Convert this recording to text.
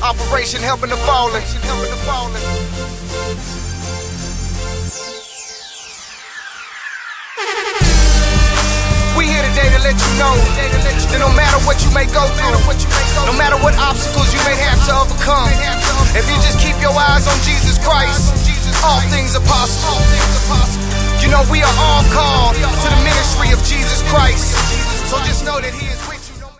Operation Helping the Fallen. We here today to let you know that no matter what you may go through, no matter what obstacles you may have to overcome, if you just keep your eyes on Jesus Christ, all things are possible. You know we are all called to the ministry of Jesus Christ, so just know that He is with you.